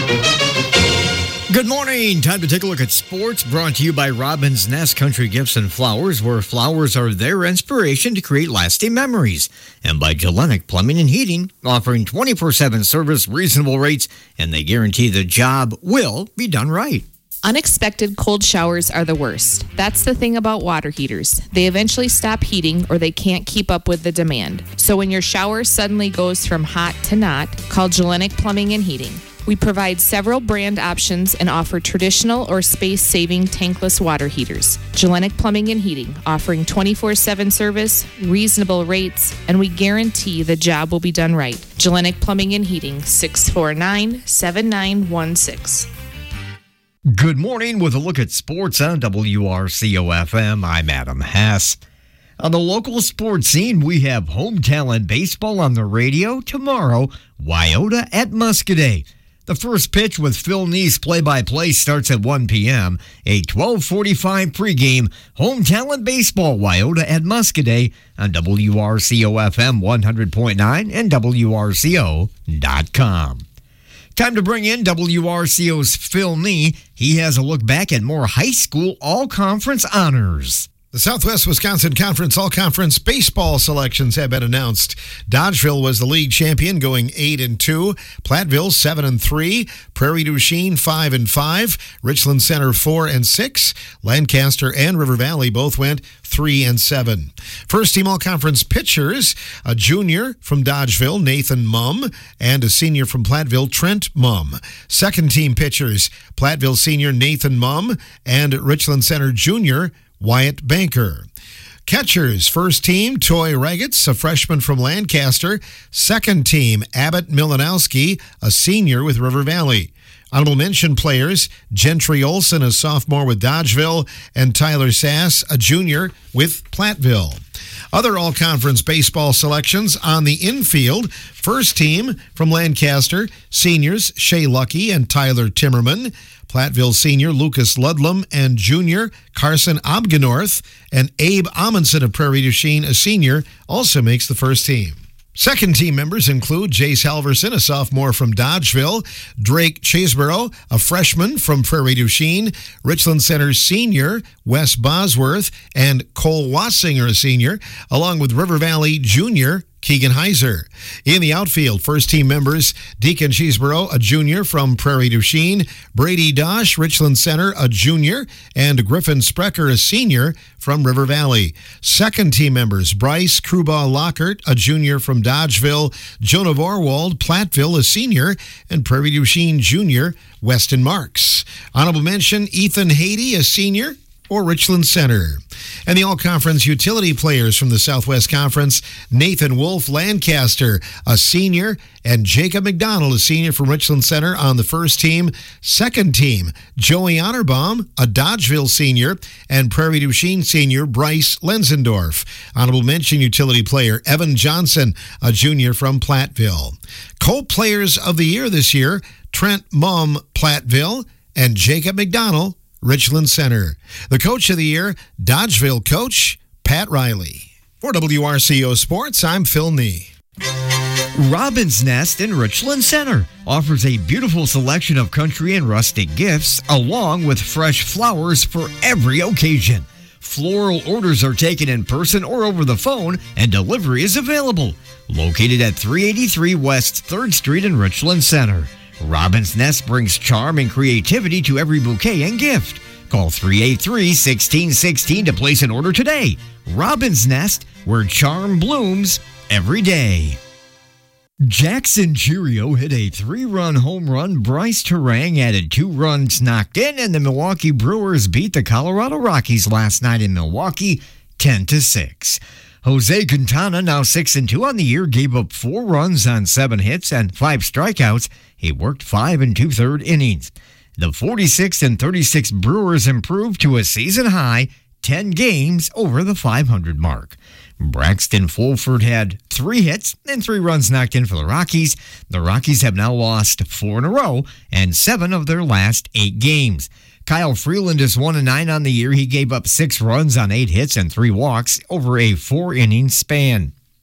Good morning. Time to take a look at sports, brought to you by Robin's Nest Country Gifts and Flowers, where flowers are their inspiration to create lasting memories. And by Gellenic Plumbing and Heating, offering 24/7 service, reasonable rates, and they guarantee the job will be done right. Unexpected cold showers are the worst. That's the thing about water heaters. They eventually stop heating or they can't keep up with the demand. So when your shower suddenly goes from hot to not, call Gellenic Plumbing and Heating. We provide several brand options and offer traditional or space-saving tankless water heaters. Gellenic Plumbing and Heating, offering 24/7 service, reasonable rates, and we guarantee the job will be done right. Gellenic Plumbing and Heating, 649-7916. Good morning with a look at sports on WRCO-FM. I'm Adam Hess. On the local sports scene, we have home talent baseball on the radio tomorrow, Wyoda at Muscoda. The first pitch with Phil Neese play-by-play starts at 1 p.m. A 12:45 pregame, home talent baseball, Wyoda at Muscoda on WRCO-FM 100.9 and WRCO.com. Time to bring in WRCO's Phil Nee. He has a look back at more high school all-conference honors. The Southwest Wisconsin Conference All-Conference baseball selections have been announced. Dodgeville was the league champion, going 8-2. Platteville 7-3. Prairie du Chien 5-5. Richland Center 4-6. Lancaster and River Valley both went 3-7. First team All-Conference pitchers: a junior from Dodgeville, Nathan Mumm, and a senior from Platteville, Trent Mumm. Second team pitchers: Platteville senior Nathan Mumm and Richland Center junior Wyatt Banker. Catchers: first team, Toy Ragetz, a freshman from Lancaster. Second team, Abbott Milanowski, a senior with River Valley. Honorable mention players: Gentry Olson, a sophomore with Dodgeville, and Tyler Sass, a junior with Platteville. Other all-conference baseball selections on the infield: first team from Lancaster, seniors Shea Lucky and Tyler Timmerman. Platteville senior Lucas Ludlam and junior Carson Obgenorth, and Abe Amundsen of Prairie du Chien, a senior, also makes the first team. Second team members include Jace Halverson, a sophomore from Dodgeville, Drake Chaseborough, a freshman from Prairie du Chien, Richland Center senior Wes Bosworth, and Cole Wassinger, a senior, along with River Valley junior Keegan Heiser. In the outfield, first team members: Deacon Cheseborough, a junior from Prairie du Chien, Brady Dosh, Richland Center, a junior, and Griffin Sprecher, a senior from River Valley. Second team members: Bryce Krubaugh Lockhart, a junior from Dodgeville, Jonah Vorwald, Platteville, a senior, and Prairie du Chien junior Weston Marks. Honorable mention: Ethan Haiti, a senior or Richland Center. And the all-conference utility players from the Southwest Conference: Nathan Wolf, Lancaster, a senior, and Jacob McDonald, a senior from Richland Center on the first team. Second team: Joey Honorbaum, a Dodgeville senior, and Prairie du Chien senior Bryce Lenzendorf. Honorable mention utility player Evan Johnson, a junior from Platteville. Co-players of the year this year: Trent Mumm, Platteville, and Jacob McDonald, Richland Center. The coach of the year: Dodgeville coach Pat Riley. For WRCO Sports, I'm Phil Nee. Robin's Nest in Richland Center offers a beautiful selection of country and rustic gifts, along with fresh flowers for every occasion. Floral orders are taken in person or over the phone, and delivery is available. Located at 383 West 3rd Street in Richland Center. Robin's Nest brings charm and creativity to every bouquet and gift. Call 383-1616 to place an order today. Robin's Nest, where charm blooms every day. Jackson Cheerio hit a 3-run home run. Bryce Terang added 2 runs knocked in, and the Milwaukee Brewers beat the Colorado Rockies last night in Milwaukee 10-6. Jose Quintana, now 6-2 on the year, gave up 4 runs on 7 hits and 5 strikeouts. He worked 5 2/3 innings. The 46-36 Brewers improved to a season-high 10 games over the 500 mark. Braxton Fulford had 3 hits and 3 runs knocked in for the Rockies. The Rockies have now lost 4 in a row and 7 of their last 8 games. Kyle Freeland is 1-9 on the year. He gave up 6 runs on 8 hits and 3 walks over a 4-inning span.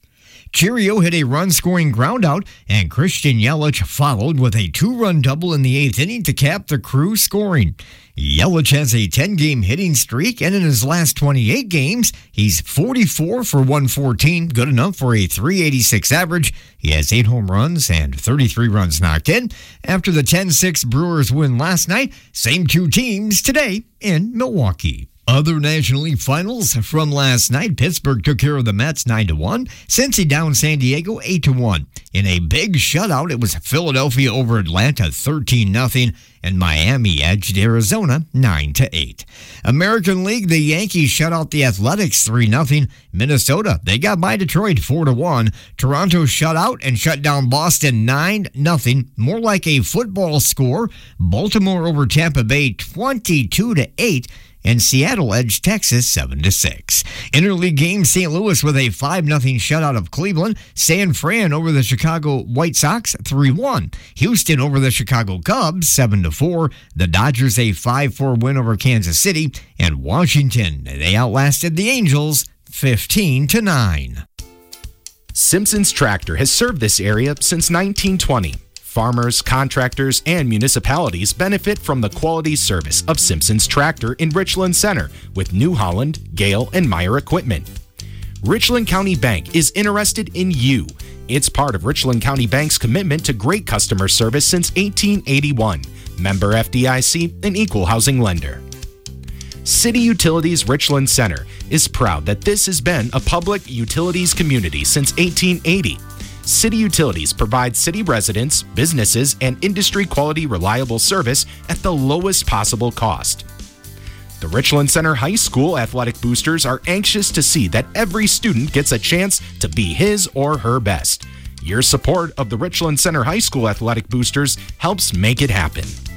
Cheerio hit a run-scoring groundout, and Christian Yelich followed with a 2-run double in the 8th inning to cap the crew scoring. Yelich has a 10-game hitting streak, and in his last 28 games, he's 44 for 114, good enough for a .386 average. He has 8 home runs and 33 runs knocked in. After the 10-6 Brewers win last night, same two teams today in Milwaukee. Other National League finals from last night, Pittsburgh took care of the Mets 9-1. Cincy down San Diego 8-1. In a big shutout, it was Philadelphia over Atlanta 13-0, and Miami edged Arizona 9-8. American League, the Yankees shut out the Athletics 3-0. Minnesota, they got by Detroit 4-1. Toronto shut out and shut down Boston 9-0. More like a football score. Baltimore over Tampa Bay 22-8. And Seattle edged Texas 7-6. Interleague game, St. Louis with a 5-0 shutout of Cleveland. San Fran over the Chicago White Sox 3-1. Houston over the Chicago Cubs 7-4. The Dodgers a 5-4 win over Kansas City. And Washington, they outlasted the Angels 15-9. Simpson's Tractor has served this area since 1920. Farmers, contractors, and municipalities benefit from the quality service of Simpson's Tractor in Richland Center with New Holland, Gale, and Meyer equipment. Richland County Bank is interested in you. It's part of Richland County Bank's commitment to great customer service since 1881. Member FDIC, an equal housing lender. City Utilities Richland Center is proud that this has been a public utilities community since 1880. City Utilities provides city residents, businesses, and industry quality reliable service at the lowest possible cost. The Richland Center High School athletic boosters are anxious to see that every student gets a chance to be his or her best. Your support of the Richland Center High School athletic boosters helps make it happen.